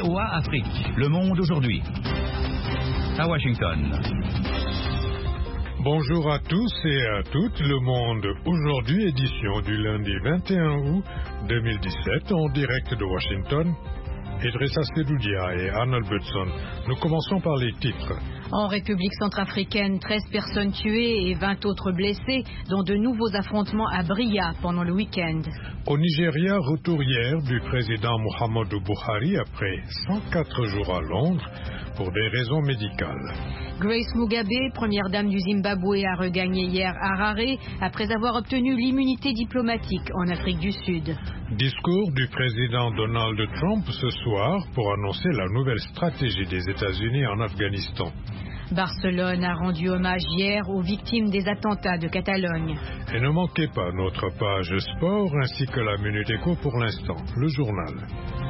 VOA Afrique, Le Monde aujourd'hui. À Washington. Bonjour à tous et à toutes, Le Monde aujourd'hui, édition du lundi 21 août 2017, en direct de Washington. Idrissa Sedoudia et Arnold Budson. Nous commençons par les titres. En République centrafricaine, 13 personnes tuées et 20 autres blessées, dont de nouveaux affrontements à Bria pendant le week-end. Au Nigeria, retour hier du président Muhammadu Buhari après 104 jours à Londres pour des raisons médicales. Grace Mugabe, première dame du Zimbabwe, a regagné hier Harare après avoir obtenu l'immunité diplomatique en Afrique du Sud. Discours du président Donald Trump ce soir pour annoncer la nouvelle stratégie des États-Unis en Afghanistan. Barcelone a rendu hommage hier aux victimes des attentats de Catalogne. Et ne manquez pas notre page sport ainsi que la Minute Éco pour l'instant, le journal.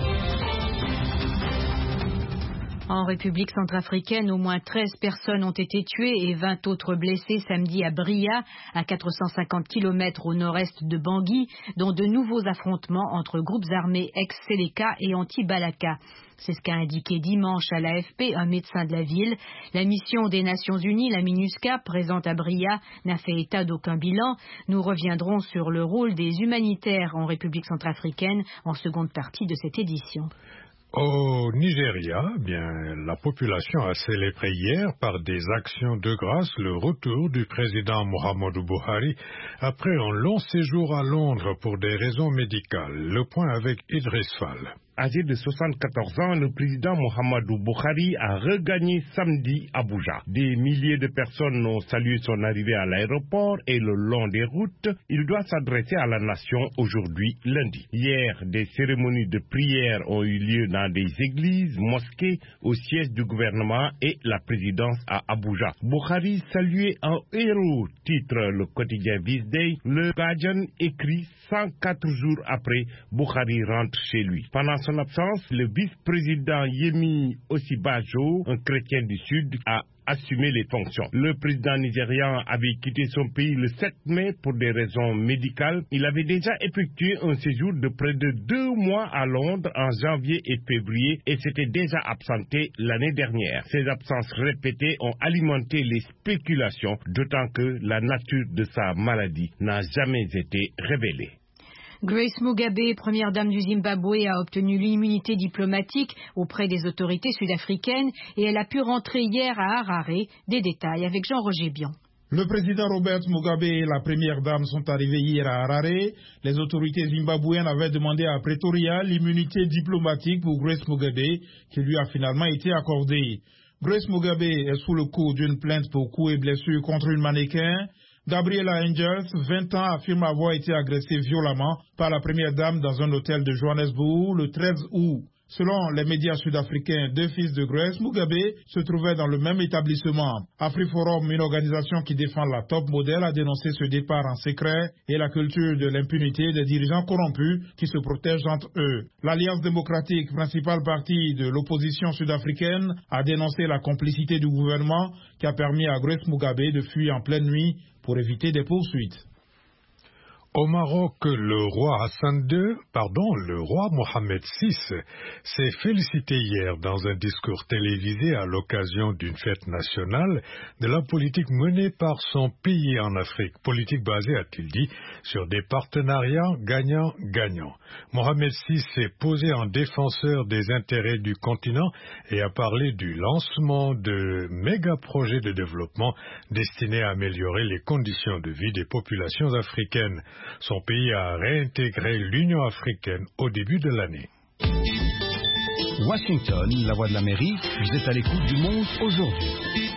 En République centrafricaine, au moins 13 personnes ont été tuées et 20 autres blessées samedi à Bria, à 450 km au nord-est de Bangui, dont de nouveaux affrontements entre groupes armés ex-Seleka et anti-Balaka. C'est ce qu'a indiqué dimanche à l'AFP un médecin de la ville. La mission des Nations Unies, la MINUSCA, présente à Bria, n'a fait état d'aucun bilan. Nous reviendrons sur le rôle des humanitaires en République centrafricaine en seconde partie de cette édition. Au Nigeria, la population a célébré hier par des actions de grâce le retour du président Muhammadu Buhari après un long séjour à Londres pour des raisons médicales. Le point avec Idriss Fall. Âgé de 74 ans, le président Muhammadu Buhari a regagné samedi Abuja. Des milliers de personnes ont salué son arrivée à l'aéroport et le long des routes, il doit s'adresser à la nation aujourd'hui, lundi. Hier, des cérémonies de prière ont eu lieu dans des églises, mosquées, au siège du gouvernement et la présidence à Abuja. Buhari salué en héros, titre le quotidien Visday. Le Guardian écrit 104 jours après, Buhari rentre chez lui. Pendant son absence, le vice-président Yemi Osibajo, un chrétien du Sud, a assumé les fonctions. Le président nigérian avait quitté son pays le 7 mai pour des raisons médicales. Il avait déjà effectué un séjour de près de 2 mois à Londres en janvier et février et s'était déjà absenté l'année dernière. Ces absences répétées ont alimenté les spéculations, d'autant que la nature de sa maladie n'a jamais été révélée. Grace Mugabe, première dame du Zimbabwe, a obtenu l'immunité diplomatique auprès des autorités sud-africaines et elle a pu rentrer hier à Harare. Des détails avec Jean-Roger Bion. Le président Robert Mugabe et la première dame sont arrivés hier à Harare. Les autorités zimbabwéennes avaient demandé à Pretoria l'immunité diplomatique pour Grace Mugabe, qui lui a finalement été accordée. Grace Mugabe est sous le coup d'une plainte pour coups et blessures contre une mannequin. Gabriela Angels, 20 ans, affirme avoir été agressée violemment par la première dame dans un hôtel de Johannesburg le 13 août. Selon les médias sud-africains, 2 fils de Grace Mugabe se trouvaient dans le même établissement. AfriForum, une organisation qui défend la top modèle, a dénoncé ce départ en secret et la culture de l'impunité des dirigeants corrompus qui se protègent entre eux. L'Alliance démocratique, principal parti de l'opposition sud-africaine, a dénoncé la complicité du gouvernement qui a permis à Grace Mugabe de fuir en pleine nuit pour éviter des poursuites. Au Maroc, le roi Mohamed VI s'est félicité hier dans un discours télévisé à l'occasion d'une fête nationale de la politique menée par son pays en Afrique. Politique basée, a-t-il dit, sur des partenariats gagnant-gagnant. Mohamed VI s'est posé en défenseur des intérêts du continent et a parlé du lancement de méga-projets de développement destinés à améliorer les conditions de vie des populations africaines. Son pays a réintégré l'Union africaine au début de l'année. Washington, la voix de l'Amérique, vous êtes à l'écoute du monde aujourd'hui.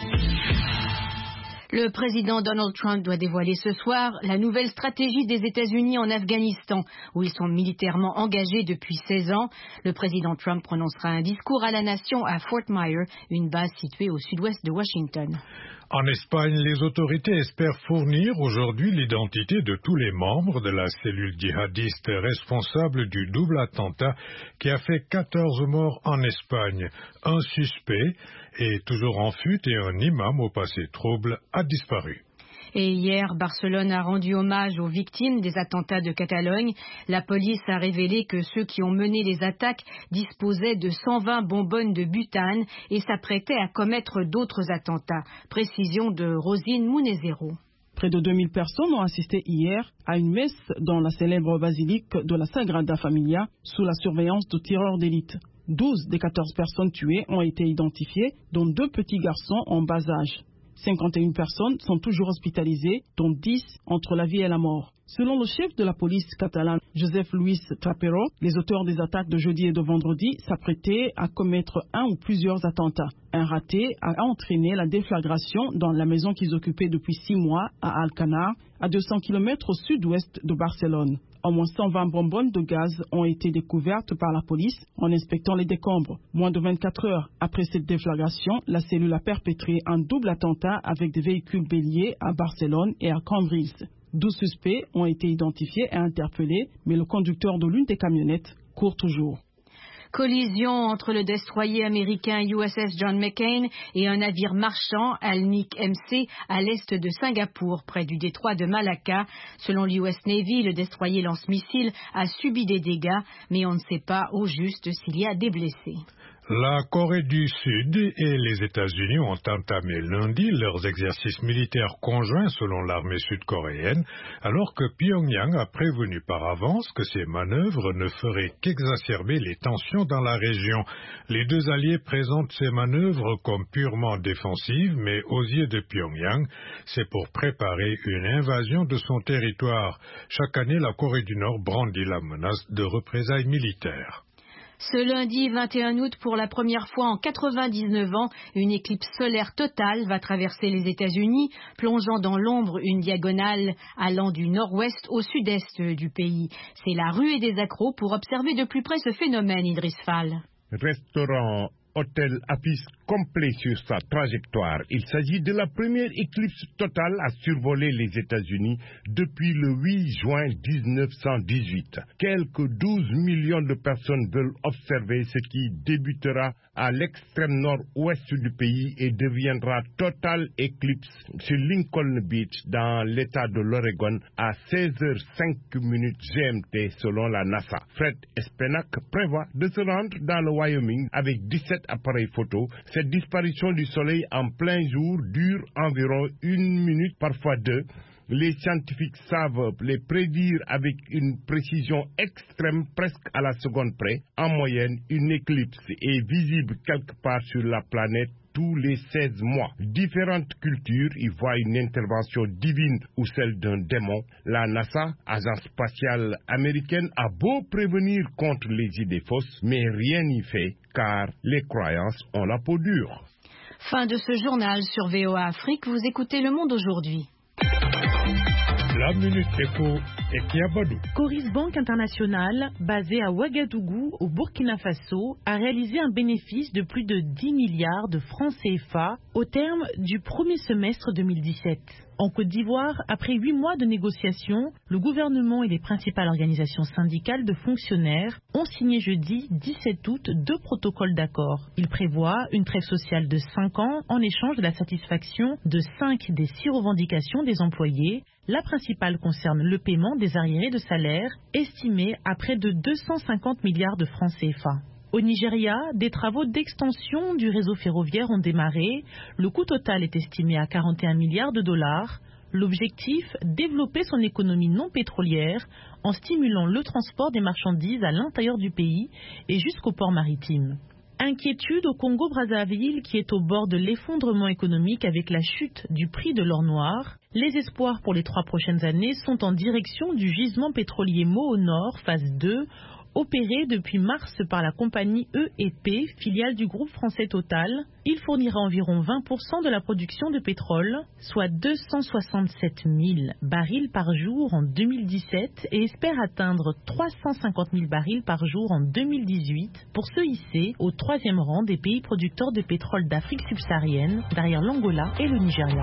Le président Donald Trump doit dévoiler ce soir la nouvelle stratégie des États-Unis en Afghanistan, où ils sont militairement engagés depuis 16 ans. Le président Trump prononcera un discours à la nation à Fort Myer, une base située au sud-ouest de Washington. En Espagne, les autorités espèrent fournir aujourd'hui l'identité de tous les membres de la cellule djihadiste responsable du double attentat qui a fait 14 morts en Espagne. Un suspect est toujours en fuite et un imam au passé trouble a disparu. Et hier, Barcelone a rendu hommage aux victimes des attentats de Catalogne. La police a révélé que ceux qui ont mené les attaques disposaient de 120 bonbonnes de butane et s'apprêtaient à commettre d'autres attentats. Précision de Rosine Munezero. Près de 2000 personnes ont assisté hier à une messe dans la célèbre basilique de la Sagrada Familia sous la surveillance de tireurs d'élite. 12 des 14 personnes tuées ont été identifiées, dont 2 petits garçons en bas âge. 51 personnes sont toujours hospitalisées, dont 10 entre la vie et la mort. Selon le chef de la police catalane, Josep Luis Trapero, les auteurs des attaques de jeudi et de vendredi s'apprêtaient à commettre un ou plusieurs attentats. Un raté a entraîné la déflagration dans la maison qu'ils occupaient depuis 6 mois à Alcanar, à 200 km au sud-ouest de Barcelone. Au moins 120 bonbonnes de gaz ont été découvertes par la police en inspectant les décombres. Moins de 24 heures après cette déflagration, la cellule a perpétré un double attentat avec des véhicules béliers à Barcelone et à Cambrils. 12 suspects ont été identifiés et interpellés, mais le conducteur de l'une des camionnettes court toujours. Collision entre le destroyer américain USS John McCain et un navire marchand Alnic MC à l'est de Singapour, près du détroit de Malacca. Selon l'US Navy, le destroyer lance-missiles a subi des dégâts, mais on ne sait pas au juste s'il y a des blessés. La Corée du Sud et les États-Unis ont entamé lundi leurs exercices militaires conjoints selon l'armée sud-coréenne, alors que Pyongyang a prévenu par avance que ces manœuvres ne feraient qu'exacerber les tensions dans la région. Les deux alliés présentent ces manœuvres comme purement défensives, mais aux yeux de Pyongyang, c'est pour préparer une invasion de son territoire. Chaque année, la Corée du Nord brandit la menace de représailles militaires. Ce lundi 21 août, pour la première fois en 99 ans, une éclipse solaire totale va traverser les États-Unis, plongeant dans l'ombre une diagonale allant du nord-ouest au sud-est du pays. C'est la ruée des accros pour observer de plus près ce phénomène, Idriss Fall. Restaurant, hôtel, affiche complet sur sa trajectoire. Il s'agit de la première éclipse totale à survoler les États-Unis depuis le 8 juin 1918. Quelques 12 millions de personnes veulent observer ce qui débutera à l'extrême nord-ouest du pays et deviendra Total Eclipse sur Lincoln Beach dans l'État de l'Oregon à 16h05 GMT selon la NASA. Fred Espenac prévoit de se rendre dans le Wyoming avec 17 appareils photo. Cette disparition du soleil en plein jour dure environ 1 minute, parfois 2. Les scientifiques savent les prédire avec une précision extrême, presque à la seconde près. En moyenne, une éclipse est visible quelque part sur la planète tous les 16 mois. Différentes cultures y voient une intervention divine ou celle d'un démon. La NASA, agence spatiale américaine, a beau prévenir contre les idées fausses, mais rien n'y fait, car les croyances ont la peau dure. Fin de ce journal sur VOA Afrique. Vous écoutez Le Monde aujourd'hui. La Minute Éco et Kiabadou. Coris Bank International, basée à Ouagadougou, au Burkina Faso, a réalisé un bénéfice de plus de 10 milliards de francs CFA au terme du premier semestre 2017. En Côte d'Ivoire, après 8 mois de négociations, le gouvernement et les principales organisations syndicales de fonctionnaires ont signé jeudi 17 août 2 protocoles d'accord. Ils prévoient une trêve sociale de 5 ans en échange de la satisfaction de 5 des 6 revendications des employés. La principale concerne le paiement des arriérés de salaire, estimés à près de 250 milliards de francs CFA. Au Nigeria, des travaux d'extension du réseau ferroviaire ont démarré. Le coût total est estimé à 41 milliards de dollars. L'objectif, développer son économie non pétrolière en stimulant le transport des marchandises à l'intérieur du pays et jusqu'au port maritime. Inquiétude au Congo-Brazzaville qui est au bord de l'effondrement économique avec la chute du prix de l'or noir. Les espoirs pour les 3 prochaines années sont en direction du gisement pétrolier Moho Nord, phase 2, opéré depuis mars par la compagnie EEP, filiale du groupe français Total. Il fournira environ 20% de la production de pétrole, soit 267 000 barils par jour en 2017 et espère atteindre 350 000 barils par jour en 2018 pour se hisser au 3e rang des pays producteurs de pétrole d'Afrique subsaharienne, derrière l'Angola et le Nigeria.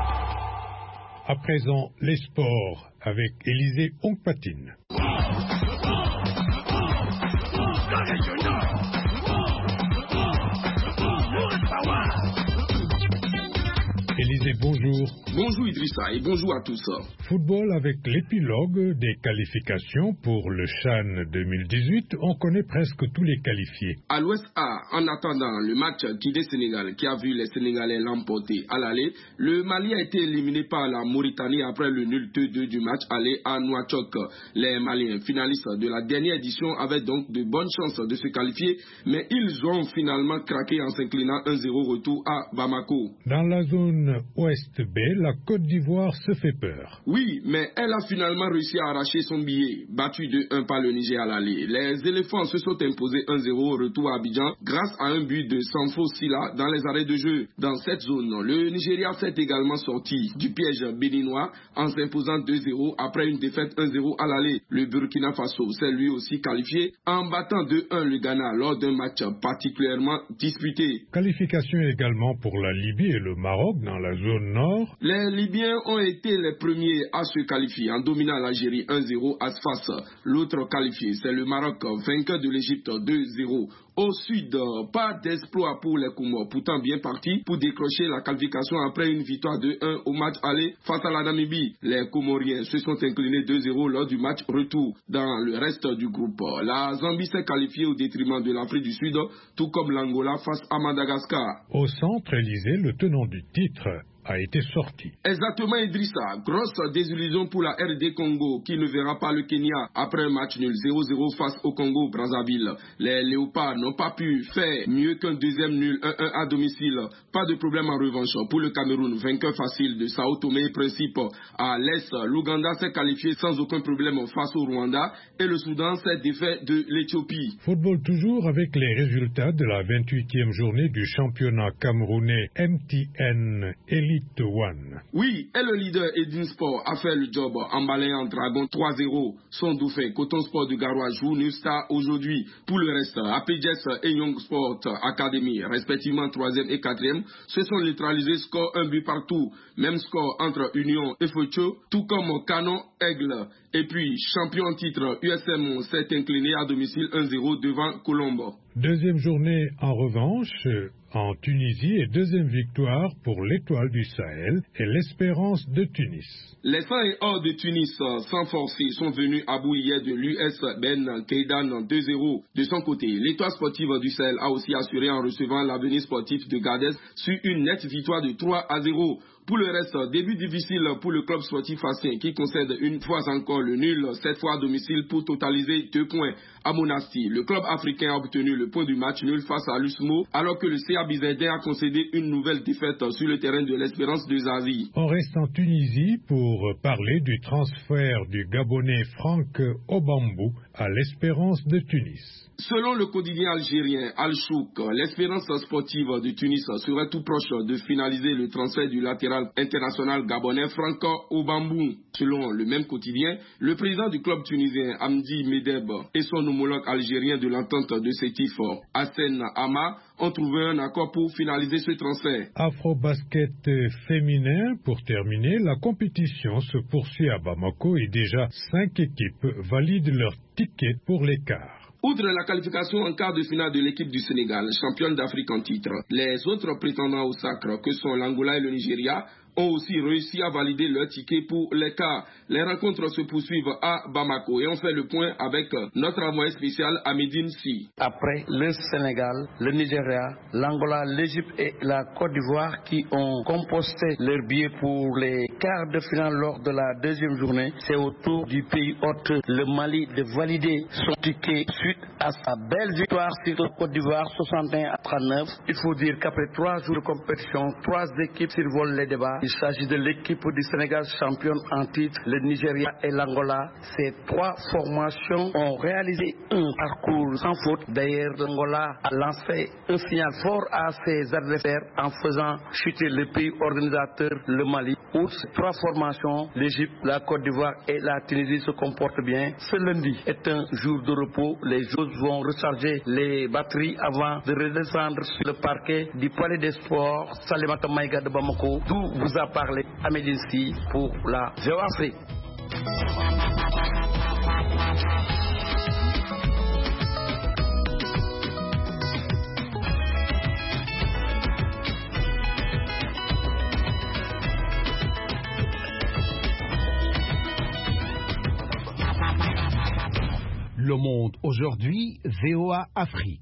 À présent, les sports avec Élisée Ongpatine. Alizé, bonjour. Bonjour Idrissa et bonjour à tous. Football avec l'épilogue des qualifications pour le CHAN 2018. On connaît presque tous les qualifiés. À l'Ouest A, en attendant le match Guinée-Sénégal qui a vu les Sénégalais l'emporter à l'aller, le Mali a été éliminé par la Mauritanie après le nul 2-2 du match aller à Nouakchott. Les Maliens finalistes de la dernière édition avaient donc de bonnes chances de se qualifier, mais ils ont finalement craqué en s'inclinant 1-0 retour à Bamako. Dans la zone Ouest B, la Côte d'Ivoire se fait peur. Oui, mais elle a finalement réussi à arracher son billet, battu 2-1 par le Niger à l'aller. Les éléphants se sont imposés 1-0 au retour à Abidjan grâce à un but de Sanfo Sila dans les arrêts de jeu. Dans cette zone, le Nigeria s'est également sorti du piège béninois en s'imposant 2-0 après une défaite 1-0 à l'aller. Le Burkina Faso s'est lui aussi qualifié en battant 2-1 le Ghana lors d'un match particulièrement disputé. Qualification également pour la Libye et le Maroc dans la zone nord. Les Libyens ont été les premiers à se qualifier en dominant l'Algérie 1-0 à Sfax. L'autre qualifié, c'est le Maroc, vainqueur de l'Égypte 2-0. Au sud, pas d'exploit pour les Comores, pourtant bien partis pour décrocher la qualification après une victoire 2-1 au match aller face à la Namibie. Les Comoriens se sont inclinés 2-0 lors du match retour. Dans le reste du groupe, la Zambie s'est qualifiée au détriment de l'Afrique du Sud, tout comme l'Angola face à Madagascar. Au centre, Élysée, le tenant du titre, a été sorti. Exactement, Idrissa. Grosse désillusion pour la RD Congo qui ne verra pas le Kenya après un match nul 0-0 face au Congo Brazzaville. Les Léopards n'ont pas pu faire mieux qu'un deuxième nul 1-1 à domicile. Pas de problème en revanche pour le Cameroun, vainqueur facile de Sao Tomé et Principe. À l'Est, l'Ouganda s'est qualifié sans aucun problème face au Rwanda et le Soudan s'est défait de l'Éthiopie. Football toujours avec les résultats de la 28e journée du championnat camerounais MTN Elite One. Oui, et le leader Edin Sport a fait le job en balayant Dragon 3-0. Son dauphin Coton Sport de Garoua joue New Star aujourd'hui. Pour le reste, APJS et Young Sport Academy, respectivement 3e et 4e, se sont neutralisés score 1 but partout. Même score entre Union et Focho, tout comme Canon Aigle. Et puis, champion en titre, USM s'est incliné à domicile 1-0 devant Colombo. Deuxième journée en revanche en Tunisie et deuxième victoire pour l'Étoile du Sahel et l'Espérance de Tunis. Les 100 et or de Tunis, sans forcer, sont venus à bout hier de l'US Ben Keidan 2-0. De son côté, l'Étoile sportive du Sahel a aussi assuré en recevant l'avenir sportif de Gadez sur une nette victoire de 3-0. Pour le reste, début difficile pour le club sportif Facien qui concède une fois encore le nul, cette fois à domicile pour totaliser 2 points. À Monastir, le club africain a obtenu le point du match nul face à l'USMO alors que le CA Bizerdin a concédé une nouvelle défaite sur le terrain de l'Espérance de Zazie. On reste en Tunisie pour parler du transfert du Gabonais Franck Obambou à l'Espérance de Tunis. Selon le quotidien algérien Al-Chouk, l'Espérance sportive de Tunis serait tout proche de finaliser le transfert du latéral international gabonais Franck Obambou. Selon le même quotidien, le président du club tunisien Hamdi Medeb et son homologue algérien de l'entente de Sétif, Hassen Hama, ont trouvé un accord pour finaliser ce transfert. Afro-basket féminin, pour terminer, la compétition se poursuit à Bamako et déjà 5 équipes valident leur ticket pour les quarts. Outre la qualification en quart de finale de l'équipe du Sénégal, championne d'Afrique en titre, les autres prétendants au sacre, que sont l'Angola et le Nigeria, ont aussi réussi à valider leur ticket pour les quarts. Les rencontres se poursuivent à Bamako et on fait le point avec notre envoyé spécial Amidine Si. Après le Sénégal, le Nigeria, l'Angola, l'Égypte et la Côte d'Ivoire qui ont composté leur billet pour les quarts de finale lors de la deuxième journée, c'est au tour du pays hôte, le Mali, de valider son ticket suite à sa belle victoire sur la Côte d'Ivoire 61-39. Il faut dire qu'après 3 jours de compétition, 3 équipes survolent les débats. Il s'agit de l'équipe du Sénégal championne en titre, le Nigeria et l'Angola. Ces 3 formations ont réalisé un parcours sans faute. D'ailleurs, l'Angola a lancé un signal fort à ses adversaires en faisant chuter le pays organisateur, le Mali. Où ces 3 formations, l'Égypte, la Côte d'Ivoire et la Tunisie se comportent bien. Ce lundi est un jour de repos. Les joueurs vont recharger les batteries avant de redescendre sur le parquet du Palais des Sports Salimata Maïga de Bamako, d'où vous a parlé Amédine Si pour la Géoafrique. Le Monde aujourd'hui, VOA Afrique.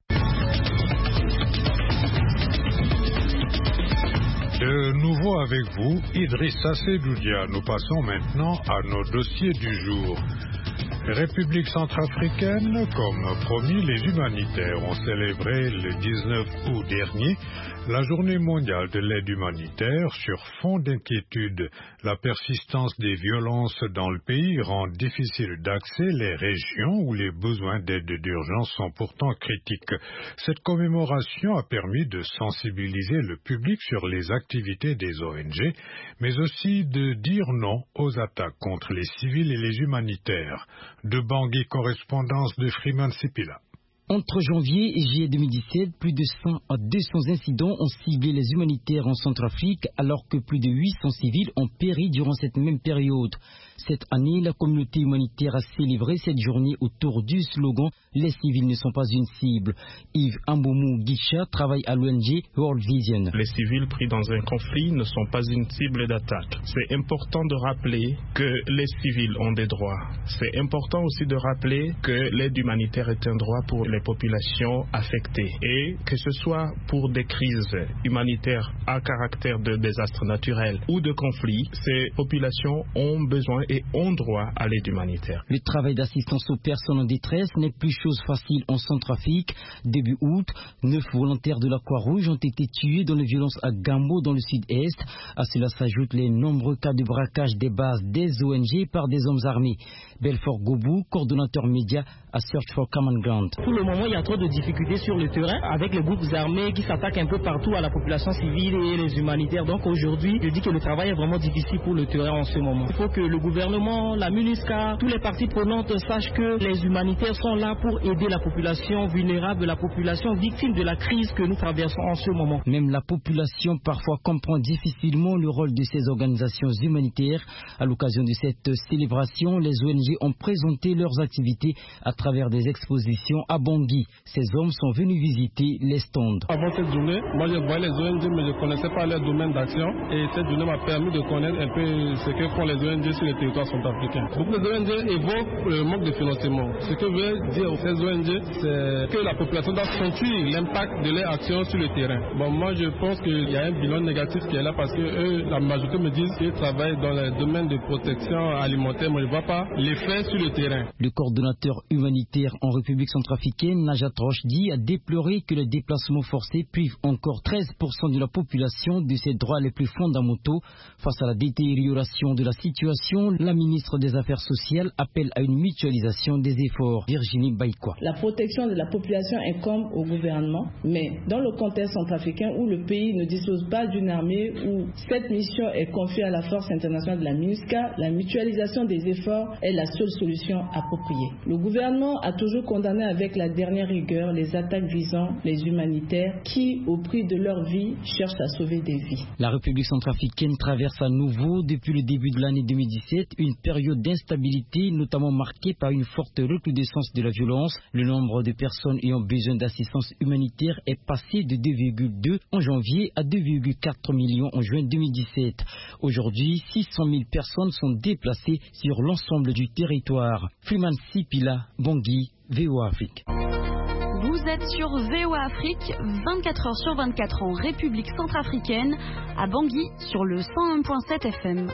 De nouveau avec vous, Idrissa Sedoudia. Nous passons maintenant à nos dossiers du jour. République centrafricaine, comme promis, les humanitaires ont célébré le 19 août dernier la journée mondiale de l'aide humanitaire sur fond d'inquiétude. La persistance des violences dans le pays rend difficile d'accès les régions où les besoins d'aide d'urgence sont pourtant critiques. Cette commémoration a permis de sensibiliser le public sur les activités des ONG, mais aussi de dire non aux attaques contre les civils et les humanitaires. De Bangui, correspondance de Freeman Sipila. Entre janvier et juillet 2017, plus de 100 à 200 incidents ont ciblé les humanitaires en Centrafrique, alors que plus de 800 civils ont péri durant cette même période. Cette année, la communauté humanitaire a célébré cette journée autour du slogan « Les civils ne sont pas une cible ». Yves Amboumou Guicha travaille à l'ONG World Vision. Les civils pris dans un conflit ne sont pas une cible d'attaque. C'est important de rappeler que les civils ont des droits. C'est important aussi de rappeler que l'aide humanitaire est un droit pour les populations affectées. Et que ce soit pour des crises humanitaires à caractère de désastre naturel ou de conflit, ces populations ont besoin et ont droit à l'aide humanitaire. Le travail d'assistance aux personnes en détresse n'est plus chose facile en Centrafrique. Début août, 9 volontaires de la Croix-Rouge ont été tués dans les violences à Gambo dans le sud-est. À cela s'ajoutent les nombreux cas de braquage des bases des ONG par des hommes armés. Belfort Gobou, coordonnateur média à Search for Common Ground. Pour le moment, il y a trop de difficultés sur le terrain avec les groupes armés qui s'attaquent un peu partout à la population civile et les humanitaires. Donc aujourd'hui, je dis que le travail est vraiment difficile pour le terrain en ce moment. Il faut que le gouvernement, la MINUSCA, tous les parties prenantes sachent que les humanitaires sont là pour aider la population vulnérable, la population victime de la crise que nous traversons en ce moment. Même la population parfois comprend difficilement le rôle de ces organisations humanitaires. À l'occasion de cette célébration, les ONG ont présenté leurs activités à travers des expositions à Bangui. Ces hommes sont venus visiter les stands. Avant cette journée, moi je voyais les ONG mais je ne connaissais pas leur domaine d'action et cette journée m'a permis de connaître un peu ce que font les ONG sur le territoire centrafricain. Beaucoup de ONG évoquent le manque de financement. Ce que veut dire ces ONG, c'est que la population doit sentir l'impact de leurs actions sur le terrain. Bon, moi je pense qu'il y a un bilan négatif qui est là parce que eux, la majorité me disent qu'ils travaillent dans le domaine de protection alimentaire, mais je ne vois pas l'effet sur le terrain. Le coordonnateur humanitaire en République centrafricaine, Najat Rochdi, a déploré que les déplacements forcés privent encore 13% de la population de ses droits les plus fondamentaux. Face à la détérioration de la situation, la ministre des Affaires sociales appelle à une mutualisation des efforts. Virginie Baïkwa. La protection de la population incombe au gouvernement, mais dans le contexte centrafricain où le pays ne dispose pas d'une armée, où cette mission est confiée à la force internationale de la MINUSCA, la mutualisation des efforts est la seule solution appropriée. Le gouvernement a toujours condamné avec la dernière rigueur les attaques visant les humanitaires qui, au prix de leur vie, cherchent à sauver des vies. La République centrafricaine traverse à nouveau, depuis le début de l'année 2017, une période d'instabilité, notamment marquée par une forte recrudescence de la violence. Le nombre de personnes ayant besoin d'assistance humanitaire est passé de 2,2 en janvier à 2,4 millions en juin 2017. Aujourd'hui, 600 000 personnes sont déplacées sur l'ensemble du territoire. Freeman Sipila, Bangui, VOA Afrique. Vous êtes sur VOA Afrique, 24 heures sur 24 en République centrafricaine, à Bangui sur le 101.7 FM.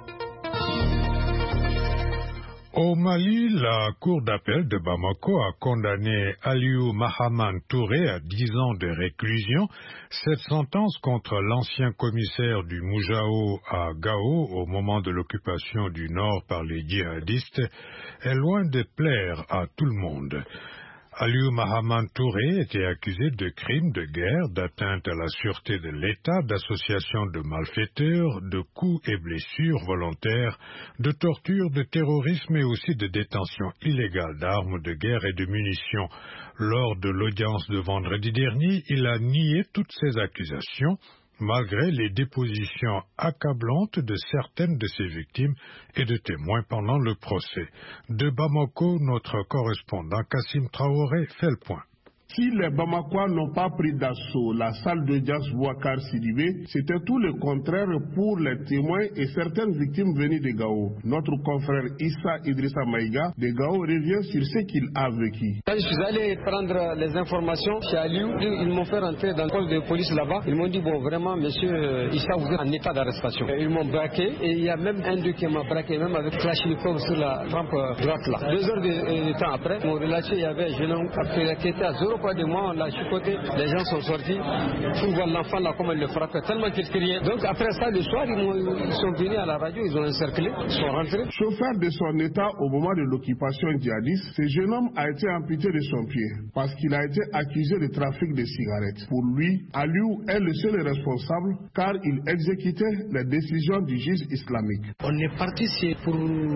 Au Mali, la cour d'appel de Bamako a condamné Aliou Mahaman Touré à 10 ans de réclusion. Cette sentence contre l'ancien commissaire du Moujao à Gao au moment de l'occupation du Nord par les djihadistes est loin de plaire à tout le monde. Aliou Mahaman Touré était accusé de crimes de guerre, d'atteinte à la sûreté de l'État, d'association de malfaiteurs, de coups et blessures volontaires, de torture, de terrorisme et aussi de détention illégale d'armes de guerre et de munitions. Lors de l'audience de vendredi dernier, il a nié toutes ces accusations, malgré les dépositions accablantes de certaines de ses victimes et de témoins pendant le procès. De Bamako, notre correspondant Kassim Traoré fait le point. Si les Bamakois n'ont pas pris d'assaut la salle d'audience Boubacar Sidibé, c'était tout le contraire pour les témoins et certaines victimes venues de Gao. Notre confrère Issa Idrissa Maïga de Gao revient sur ce qu'il a vécu. Quand je suis allé prendre les informations chez Aliou, ils m'ont fait rentrer dans le poste de police là-bas. Ils m'ont dit, bon vraiment monsieur Issa, vous êtes en état d'arrestation. Ils m'ont braqué et il y a même un d'eux qui m'a braqué, même avec Kalachnikov sur la rampe droite là. 2 heures de temps après, mon relâché, il y avait un jeune homme qui était à 0 pas de moi, on l'a chicoté, les gens sont sortis. Pour voir l'enfant là, comment il le frappait, tellement qu'il criait. Donc après ça, le soir, ils sont venus à la radio, ils ont encerclé, ils sont rentrés. Chauffeur de son état au moment de l'occupation djihadiste, ce jeune homme a été amputé de son pied parce qu'il a été accusé de trafic de cigarettes. Pour lui, Aliou est le seul responsable car il exécutait les décisions du juge islamique. On est parti pour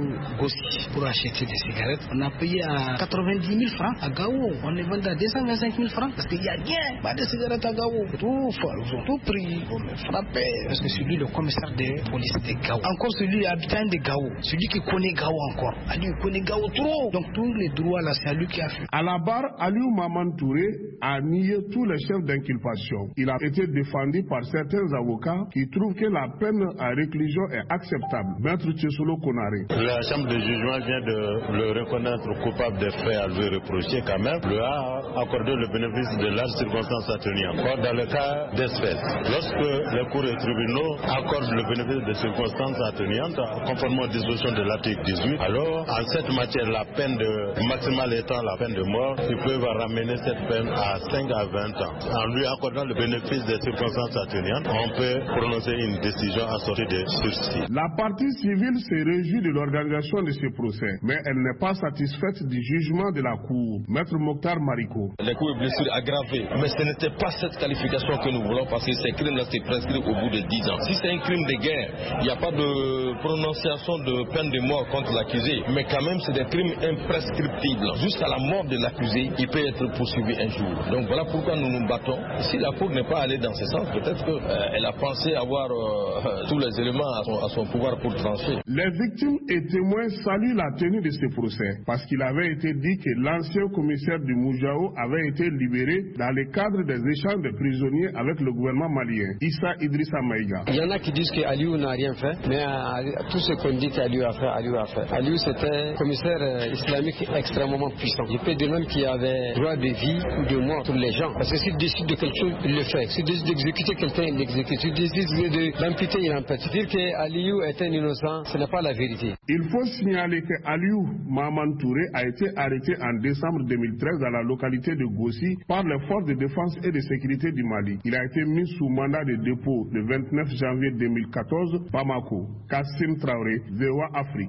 Gossi pour acheter des cigarettes. On a payé à 90 000 francs à Gao. On les vendait à 225 000 francs parce qu'il n'y a rien, pas de cigarettes à Gao. Ils ont tout pris, on me frappait. Parce que celui, le commissaire de police de Gao, encore celui habitant de Gao, celui qui connaît Gao encore. Aliou connaît Gao trop. Donc tous les droits là, c'est à lui qui a fait. À la barre, Aliou Maman Touré a nié tous les chefs d'inculpation. Il a été défendu par certains avocats qui trouvent que la peine à réclusion est acceptable. Maître Tchesolo Konare. La chambre de jugement vient de le reconnaître coupable des faits à lui reprocher quand même. Le a accordé le bénéfice de larges circonstances atténuantes. Or, dans le cas d'espèce, lorsque les cours et tribunaux accordent le bénéfice de circonstances atténuantes, conformément aux dispositions de l'article 18, alors en cette matière, la peine maximale étant la peine de mort, ils peuvent ramener cette peine à 5 à 20 ans. En lui accordant le bénéfice des circonstances atténuantes, on peut prononcer une décision assortie de sursis. La partie civile se réjouit de l'organisation de ce procès, mais elle n'est pas satisfaite du jugement de la Cour. Maître Mokhtar Mariko. Les coups et blessures aggravés, mais ce n'était pas cette qualification que nous voulons parce que ces crimes-là se prescrivent au bout de 10 ans. Si c'est un crime de guerre, il n'y a pas de prononciation de peine de mort contre l'accusé, mais quand même c'est des crimes imprescriptibles. Jusqu'à la mort de l'accusé, il peut être poursuivi un jour. Donc voilà pourquoi nous nous battons. Si la Cour n'est pas allée dans ce sens, peut-être qu'elle a pensé avoir tous les éléments à son pouvoir pour trancher. Les victimes et témoins saluent la tenue de ce procès parce qu'il avait été dit que l'ancien commissaire du Moujao avait été libéré dans le cadre des échanges de prisonniers avec le gouvernement malien. Issa Idrissa Maïga. Il y en a qui disent qu'Aliou n'a rien fait, mais tout ce qu'on dit qu'Aliou a fait, Aliou a fait. Aliou c'était un commissaire islamique extrêmement puissant. Il peut dire même qu'il avait droit de vie ou de mort pour les gens. Parce que s'il décide de quelque chose, il le fait. S'il décide d'exécuter quelqu'un, il l'exécute. S'il décide de l'amputer, il l'ampute. Dire qu'Aliou est un innocent, ce n'est pas la vérité. Il faut signaler que Aliou Maman Touré a été arrêté en décembre 2013 dans la localité de Gossi par les forces de défense et de sécurité du Mali. Il a été mis sous mandat de dépôt le 29 janvier 2014, Bamako. Kassim Traoré, VOA Afrique.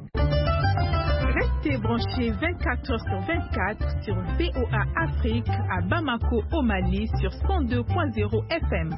Restez branchés 24h/24 sur VOA Afrique à Bamako au Mali sur 102.0 FM.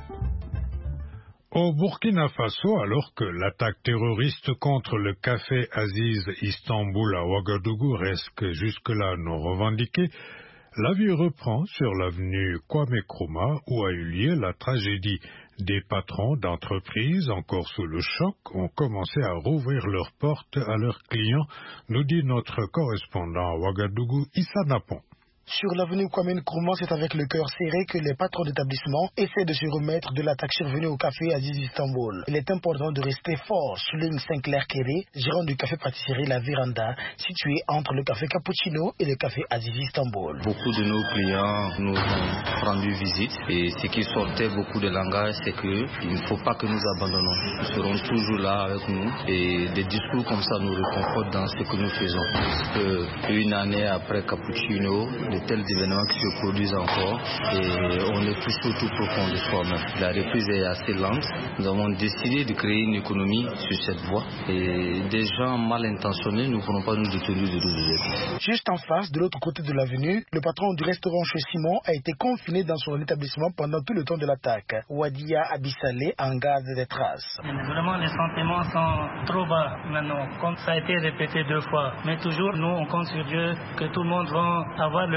Au Burkina Faso, alors que l'attaque terroriste contre le café Aziz Istanbul à Ouagadougou reste jusque-là non revendiquée, la vie reprend sur l'avenue Kwame Nkrumah où a eu lieu la tragédie. Des patrons d'entreprises encore sous le choc ont commencé à rouvrir leurs portes à leurs clients, nous dit notre correspondant à Ouagadougou, Issa Napon. Sur l'avenue Kwame Nkrumah, c'est avec le cœur serré que les patrons d'établissement essaient de se remettre de l'attaque survenue au café Aziz Istanbul. Il est important de rester fort, souligne Sinclair Kéré, gérant du café-pâtisserie La Véranda, situé entre le café Cappuccino et le café Aziz Istanbul. Beaucoup de nos clients nous ont rendu visite et ce qui sortait beaucoup de langage, c'est qu'il ne faut pas que nous abandonnons. Nous serons toujours là avec nous et des discours comme ça nous réconfortent dans ce que nous faisons. Parce qu'une année après Cappuccino, de tels événements qui se produisent encore et on est tous au tout profond de soi-même. La reprise est assez lente. Nous avons décidé de créer une économie sur cette voie et des gens mal intentionnés ne pourront pas nous détenir de nous. Juste en face, de l'autre côté de l'avenue, le patron du restaurant chez Simon a été confiné dans son établissement pendant tout le temps de l'attaque. Wadia Abissalé en garde des traces. Vraiment, les sentiments sont trop bas maintenant, comme ça a été répété 2 fois. Mais toujours, nous, on compte sur Dieu que tout le monde va avoir le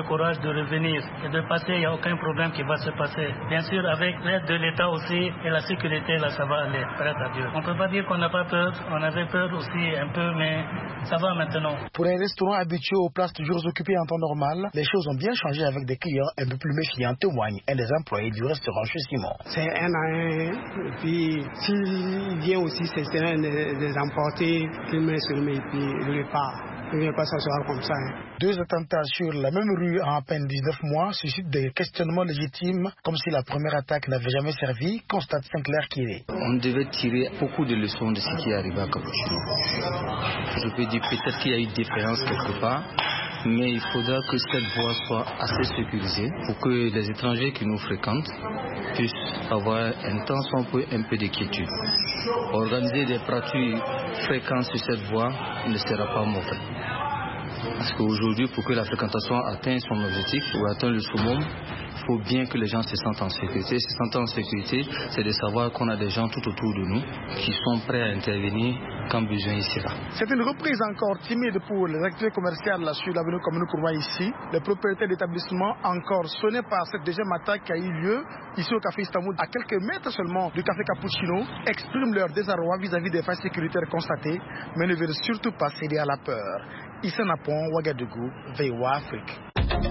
courage de revenir et de passer, il n'y a aucun problème qui va se passer. Bien sûr, avec l'aide de l'État aussi et la sécurité, là, ça va aller, grâce à Dieu. On ne peut pas dire qu'on n'a pas peur, on avait peur aussi un peu, mais ça va maintenant. Pour un restaurant habitué aux places toujours occupées en temps normal, les choses ont bien changé avec des clients un peu plus méfiants, témoignent un des employés du restaurant chez Simon. C'est un à un, et puis s'il vient aussi, c'est un des emportés, il met sur lui, et puis il repart. Il ne vient pas s'asseoir comme ça. Deux attentats sur la même rue en à peine 19 mois suscitent des questionnements légitimes, comme si la première attaque n'avait jamais servi, constate Sinclair Kiré. On devait tirer beaucoup de leçons de ce qui est arrivé à Capuchino. Je peux dire peut-être qu'il y a eu des défaillances quelque part, mais il faudra que cette voie soit assez sécurisée pour que les étrangers qui nous fréquentent puissent avoir un peu de quiétude. Organiser des patrouilles fréquentes sur cette voie ne sera pas mauvais. Parce qu'aujourd'hui, pour que la fréquentation atteigne son objectif ou atteigne le summum, il faut bien que les gens se sentent en sécurité. Se sentir en sécurité, c'est de savoir qu'on a des gens tout autour de nous qui sont prêts à intervenir quand besoin il sera. C'est une reprise encore timide pour les activités commerciales sur l'avenue Communaux Kourouma ici. Les propriétaires d'établissements encore sonnés par cette deuxième attaque qui a eu lieu ici au Café Istanbul, à quelques mètres seulement du Café Cappuccino, expriment leur désarroi vis-à-vis des failles sécuritaires constatées, mais ne veulent surtout pas céder à la peur. Issa Napon, Ouagadougou, VOA Afrique.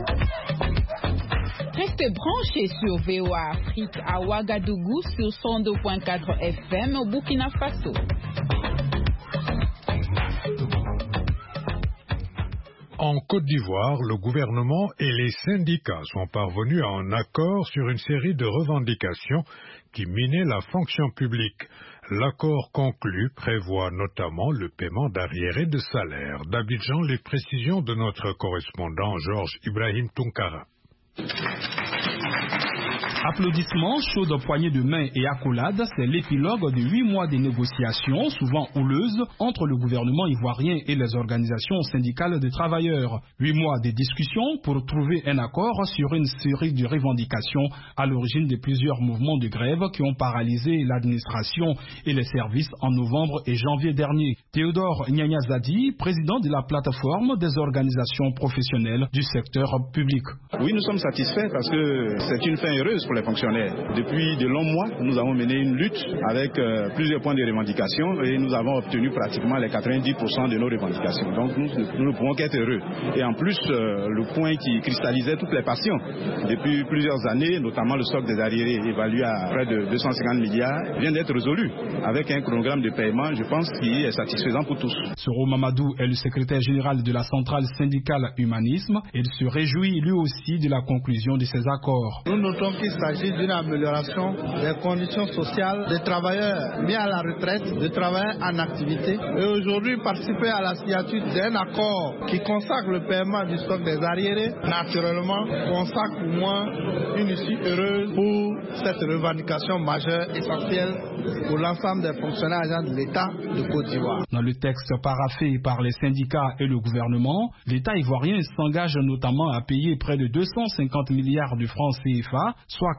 Restez branchés sur VOA Afrique à Ouagadougou sur 102.4 FM au Burkina Faso. En Côte d'Ivoire, le gouvernement et les syndicats sont parvenus à un accord sur une série de revendications qui minaient la fonction publique. L'accord conclu prévoit notamment le paiement d'arriérés de salaire. D'Abidjan, les précisions de notre correspondant Georges Ibrahim Tunkara. Applaudissements, chaudes poignées de main et accolades, c'est l'épilogue de 8 mois de négociations, souvent houleuses, entre le gouvernement ivoirien et les organisations syndicales des travailleurs. 8 mois de discussions pour trouver un accord sur une série de revendications à l'origine de plusieurs mouvements de grève qui ont paralysé l'administration et les services en novembre et janvier dernier. Théodore Nyanyazadi, président de la plateforme des organisations professionnelles du secteur public. Oui, nous sommes satisfaits parce que c'est une fin heureuse pour les fonctionnaires. Depuis de longs mois, nous avons mené une lutte avec plusieurs points de revendication et nous avons obtenu pratiquement les 90% de nos revendications. Donc nous ne pouvons qu'être heureux. Et en plus, le point qui cristallisait toutes les passions depuis plusieurs années, notamment le stock des arriérés évalué à près de 250 milliards, vient d'être résolu avec un chronogramme de paiement, je pense, qui est satisfaisant pour tous. Soro Mamadou est le secrétaire général de la centrale syndicale Humanisme. Il se réjouit lui aussi de la conclusion de ces accords. Nous notons qu'il s'agit d'une amélioration des conditions sociales des travailleurs mis à la retraite, des travailleurs en activité. Et aujourd'hui, participer à la signature d'un accord qui consacre le paiement du stock des arriérés, naturellement, consacre au moins une issue heureuse pour cette revendication majeure, essentielle pour l'ensemble des fonctionnaires agents de l'État de Côte d'Ivoire. Dans le texte paraphé par les syndicats et le gouvernement, l'État ivoirien s'engage notamment à payer près de 250 milliards de francs CFA, soit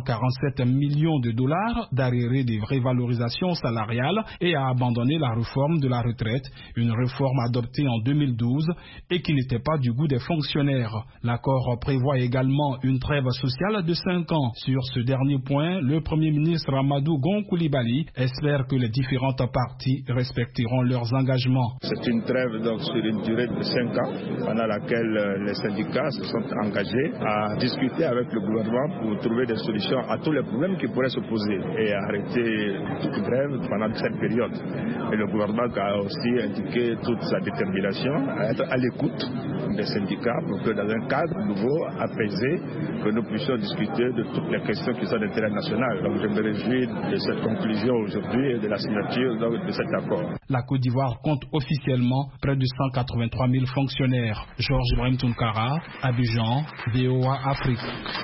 447 millions de dollars d'arriérés de révalorisation salariale et à abandonner la réforme de la retraite, une réforme adoptée en 2012 et qui n'était pas du goût des fonctionnaires. L'accord prévoit également une trêve sociale de 5 ans. Sur ce dernier point, le Premier ministre Amadou Gon Coulibaly espère que les différentes parties respecteront leurs engagements. C'est une trêve donc sur une durée de 5 ans pendant laquelle les syndicats se sont engagés à discuter avec le gouvernement pour trouver des solutions à tous les problèmes qui pourraient se poser et arrêter toute grève pendant cette période. Et le gouvernement a aussi indiqué toute sa détermination à être à l'écoute des syndicats pour que dans un cadre nouveau, apaisé, que nous puissions discuter de toutes les questions qui sont d'intérêt national. Donc je me réjouis de cette conclusion aujourd'hui et de la signature de cet accord. La Côte d'Ivoire compte officiellement près de 183 000 fonctionnaires. Georges Ibrahim Tunkara, Abidjan, VOA Afrique.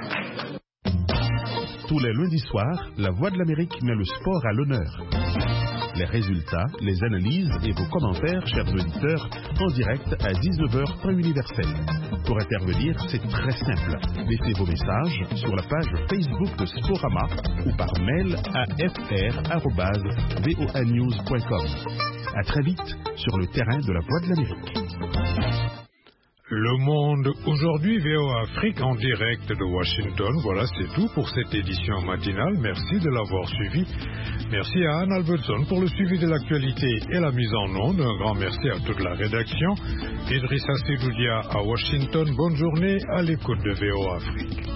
Tous les lundis soirs, La Voix de l'Amérique met le sport à l'honneur. Les résultats, les analyses et vos commentaires, chers auditeurs, en direct à 19h temps universel. Pour intervenir, c'est très simple. Laissez vos messages sur la page Facebook de Sporama ou par mail à fr@voanews.com. À très vite sur le terrain de La Voix de l'Amérique. Le Monde aujourd'hui, VOA Afrique en direct de Washington. Voilà, c'est tout pour cette édition matinale. Merci de l'avoir suivi. Merci à Anne Albertson pour le suivi de l'actualité et la mise en onde. Un grand merci à toute la rédaction. Idrissa Sidoudia à Washington. Bonne journée à l'écoute de VOA Afrique.